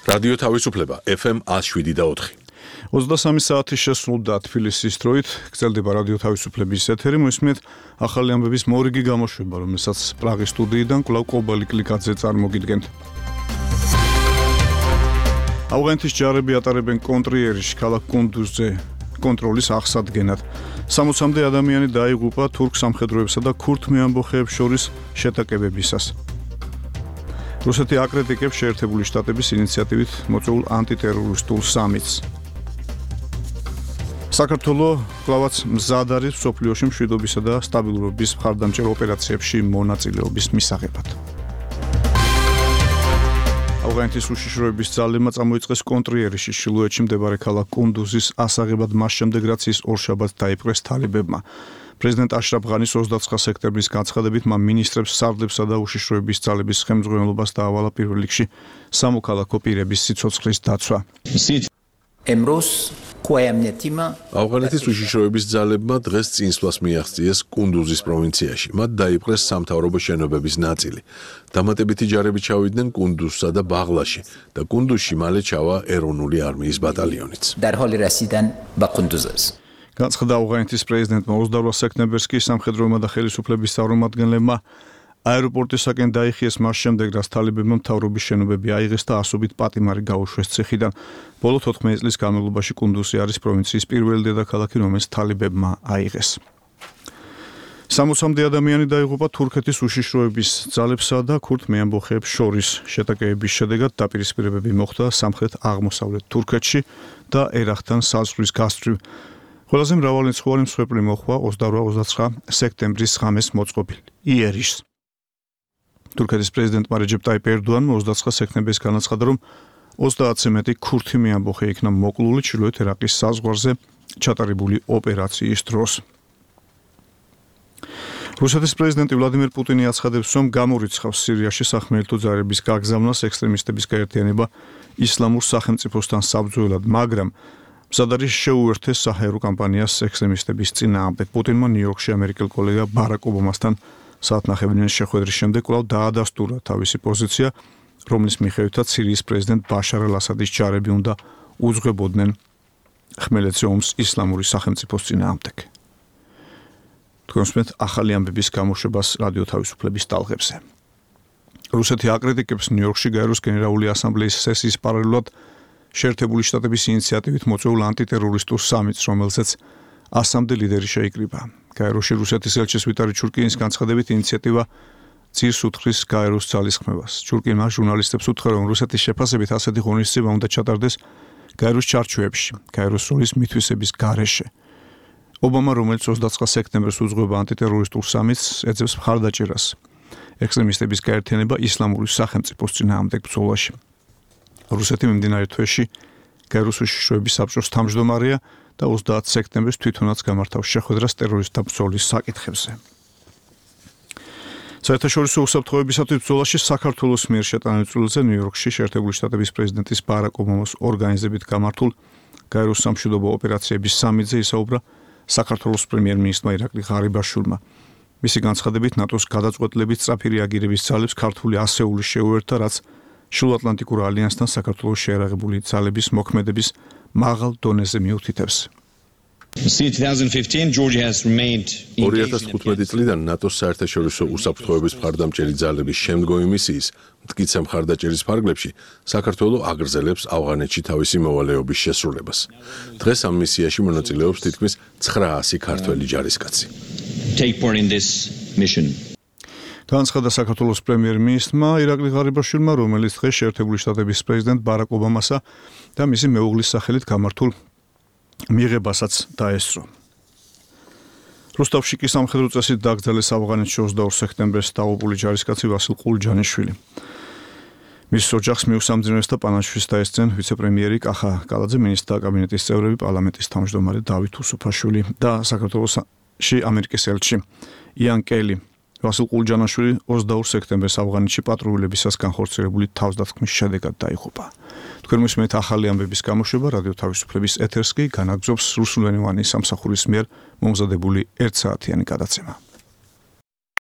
რადიო თავისუფლება FM 107.4. 23 საათი შესრულდა თბილისის დროით, გრძელდება რადიო თავისუფლების ეთერი, მოისმენთ ახალი ამბების მორიგი გამოშვება, რომელსაც პრაღის სტუდიიდან კვლავ კობალი კლიკაძე წარმოგიდგენთ. ავღანეთის ჯარები ატარებენ კონტრიერში ქალაქ კუნდუზზე კონტროლის აღსადგენად. 60-მდე ადამიანი დაიღუპა თურქ სამხედროებსა და ქურთ მეამბოხეებს შორის შეტაკებებისას. რუსეთი აკრიტიკებს შეერთებული შტატების ინიციატივით მოწვეულ ანტიტერორისტულ სამიტს. საქართველოს კვლავაც მზად არის მსოფლიოში მშვიდობისა და სტაბილურობის მხარდამჭერ ოპერაციებში მონაწილეობის მისაღებად. ავღანეთის უშიშროების ძალებმა წამოიწყეს კონტრიერში ჩრდილოეთში მდებარე ქალაქ კუნდუზის ასაღებად მას შემდეგ რაც ის ორშაბათს დაიპყრეს თალიბებმა. პრეზიდენტ აშრაფ ღანის 29 სექტემბრის განცხადებით მან მინისტრებს სარდებსა და უშიშროების ძალების ხელმძღვანელობას დაავალა პირველ რიგში სამოქალაქო პირების სიცოცხლის დაცვა. ავღანეთის უშიშროების ძალებმა დღეს წინსვლას მიაღწიეს კუნდუზის პროვინციაში. მათ დაიპყრეს სამთავრობო შენობების ნაწილი. დამატებითი ჯარები ჩავიდნენ კუნდუზსა და ბაღლაში და კუნდუზში მალე ჩავა ეროვნული არმიის ბატალიონიც. განცხადა ავღანეთის პრეზიდენტმა 28 სექტემბერს კი სამხედროებმა და ხელისუფლების წარმომადგენლებმა აეროპორტისაკენ დაიხიეს მას შემდეგ, რაც თალიბებმა მთავრობის შენობები აიღეს და ასობით პატიმარი გაუშვეს ციხიდან. ბოლო 14 წლის განმავლობაში კუნდუზი არის პროვინციის პირველი დედაქალაქი, რომელიც თალიბებმა აიღეს. 60-მდე ადამიანი დაიღუპა თურქეთის უშიშროების ძალებსა და ქურთ მეამბოხეებს შორის შეტაკებების შედეგად დაპირისპირებები მოხდა სამხრეთ-აღმოსავლეთ თურქეთში და ერახთან საზღვრის გასწვრივ. ყველაზე მრავალრიცხოვანი მსხვერპლი მოხდა 28-29 სექტემბრის ღამეს მოწყობილ იერიშს. თურქეთის პრეზიდენტმა რეჯეპ ტაიპ ერდოანმა 29 სექტემბერს განაცხადა, რომ 30-ზე მეტი ქურთი მეამბოხე იქნა მოკლული ჩრდილოეთ ერაყის საზღვარზე ჩატარებული ოპერაციის დროს. რუსეთის პრეზიდენტი ვლადიმერ პუტინი აცხადებს, რომ გამორიცხავს სირიაში სახმელეთო ძალების გაგზავნას ექსტრემისტების გაერთიანება ისლამურ სახელმწიფოსთან საბრძოლად, მაგრამ მზად არის შეუერთეს საჰაერო კამპანიას ექსტრემისტების წინააღმდეგ. პუტინმა ნიუ-იორკში ამერიკელ კოლეგა ბარაკ ობამასთან საათნახევრიანი შეხვედრის შემდეგ კვლავ დაადასტურა თავისი პოზიცია, რომლის მიხედვითაც სირიის პრეზიდენტ ბაშარ ალ-ასადის ჯარები უნდა უძღვებოდნენ ხმელეთზე ომს ისლამური სახელმწიფოს წინააღმდეგ. თქვენსმენთ ახალი ამბების გამოშვებას რადიო თავისუფლების ტალღებზე. რუსეთი აკრიტიკებს ნიუ-იორკში გაეროს გენერალური ასამბლეის სესიის პარალელურად შეერთებული შტატების ინიციატივით მოწვეულ ანტიტერორისტულ სამიტს, რომელზეც 100-მდე ლიდერი შეიკრიბა. გაეროში რუსეთის ელჩის ვიტალი ჩურკინის განცხადებით ინიციატივა ძირს უთხრის გაეროს ძალისხმევას. ჩურკინმა ჟურნალისტებს უთხრა, რომ რუსეთის შეფასებით ასეთი ღონისძიება უნდა ჩატარდეს გაეროს ჩარჩოებში, გაეროს როლის მითვისების გარეშე. ობამა, რომელიც 29 სექტემბერს უძღვება ანტიტერორისტულ სამიტს, ეძებს მხარდაჭერას ექსტრემისტების გაერთიანება ისლამური სახელმწიფოს წინააღმდეგ ბრძოლაში. რუსეთი მიმდინარე თვეში გაეროს უშიშროების საბჭოს თავმჯდომარეა და 30 სექტემბერს თვითონაც გამართავს შეხვედრას ტერორისტთა ბრძოლის საკითხებზე. საერთაშორისო უსაფრთხოებისათვის ბრძოლაში საქართველოს მიერ შეტანილ წვლილზე ნიუ-იორკში შეერთებული შტატების პრეზიდენტის ბარაკ ობამას ორგანიზებით გამართულ გაეროს სამშვიდობო ოპერაციების სამიტზე ისაუბრა საქართველოს პრემიერ-მინისტრმა ირაკლი ღარიბაშვილმა. მისი განცხადებით ნატოს გადაწყვეტილებით სწრაფი რეაგირების ძალებს ქართული ასეული შეუერთდა, რაც შუაატლანტიკურ ალიანსთან საქართველოს შეერაღებული ძალების მოქმედების მაღალ დონეზე მიუთითებს. 2015 წლიდან ნატოს საერთაშორისო უსაფრთხოების მხარდამჭერი ძალების შემდგომი მისიის მტკიცე მხარდაჭერის ფარგლებში საქართველოს აგრძელებს ავღანეთში თავისი მოვალეობის შესრულებას. დღეს ამ მისიაში მონაწილეობს თითქმის 900 ქართველი ჯარისკაცი. განცხადა საქართველოს პრემიერ-მინისტრმა ირაკლი ღარიბაშვილმა, რომელიც დღეს შეერთებული შტატების პრეზიდენტ ბარაკ ობამასა და მისი მეუღლის სახელით გამართულ მიღებასაც დაესწრო. რუსთავში კი სამხედრო წესით დაკრძალეს ავღანეთში 22 სექტემბერს დაღუპული ჯარისკაცი ვასილ ყულჯანიშვილი. მის ოჯახს მიუსამძიმეს და პანაშვიდს დაესწრნენ ვიცე-პრემიერი კახა კალაძე, მინისტრთა კაბინეტის წევრები, პარლამენტის თავმჯდომარე დავით უსუფაშვილი და საქართველოში ამერიკის ელჩი იან კელი. ვასილ ყულჯანაშვილი 22 სექტემბერს ავღანეთში პატრულებისას განხორციელებული თავდასხმის შედეგად დაიღუპა. თქვენ მოსმენთ ახალი ამბების გამოშვება რადიო თავისუფლების ეთერს კი განაგრძობს რუსულენოვანი სამსახურის მიერ მომზადებული 1 საათიანი გადაცემა.